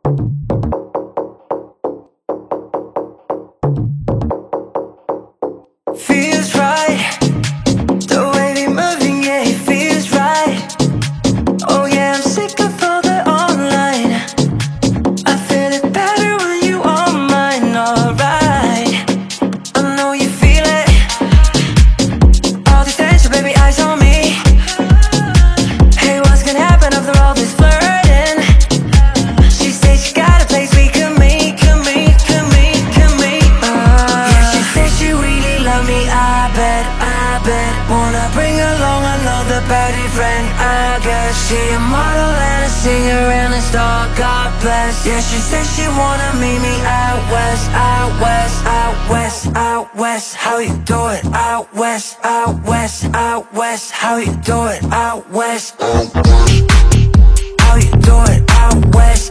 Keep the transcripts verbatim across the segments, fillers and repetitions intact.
Feels right, the way we moving, yeah, it feels right. Oh yeah, I'm sick of all the online. I feel it better when you are mine, alright. I know you feel it. All this tension, baby, eyes on me. Hey, what's gonna happen after all this flirting? She said she got a place we can meet, can meet, can meet, can meet. uh, Yeah, she said she really love me, I bet, I bet. Wanna bring along another baddie friend, I guess. She a model and a singer and a star, God bless. Yeah, she said she wanna meet me out west, out west, out west, out west. How you do it? Out west, out west, out west. How you do it? Out west. How you do it? Out west.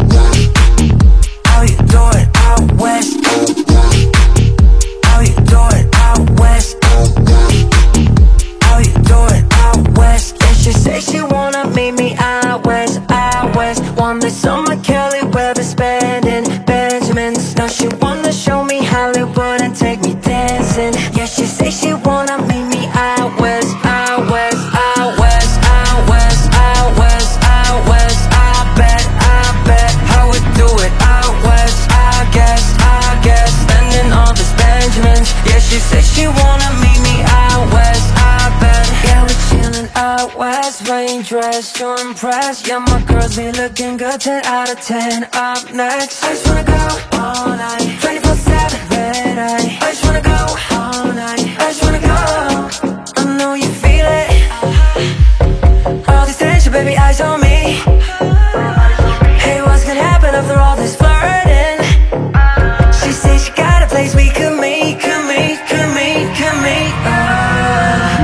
How you do it? Out west. How you do it? Out west. How you do it? Out west. Yeah, she say she wanna meet me out west, out west. One day summer Kelly where they spending Benjamins. Now she wanna show me Hollywood and take me dancing. Yeah, she say she wanna meet me out west, out west, out west, out west, out west, out west. I bet, I bet. How we do it? Out west, I guess, I guess. Spending all these Benjamins. Yeah, she say she wanna meet me out west, I bet. Yeah, we chillin' out west, rain dress to impress. Yeah, my girls be looking good, ten out of ten. Up next, I just wanna go all night, twenty-four seven, red eye. I just wanna go all night, I just wanna go. I know you feel it. All this tension, baby, eyes on me. Hey, what's gonna happen after all this flirting? She said she got a place we could meet, could meet, could meet, could meet. uh,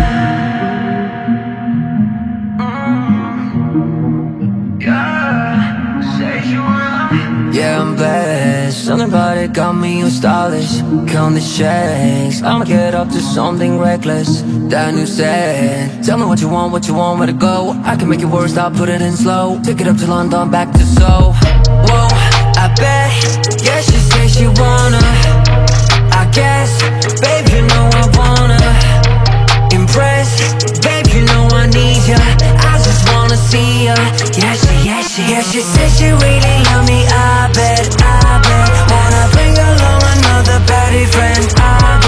Yeah, I'm blessed. Something about it got me all stylish. Count the checks, I'ma get up to something reckless. That new set. Tell me what you want, what you want, where to go. I can make it worse, I'll put it in slow. Take it up to London, back to Seoul. Whoa, I bet. Yeah, she say she wanna, I guess. Babe, you know I wanna impress. Babe, you know I need ya, I just wanna see ya. Yeah, she, yeah, she, yeah, she said she really love me, I bet, I bet. Wanna bring along another baddie friend, I bet.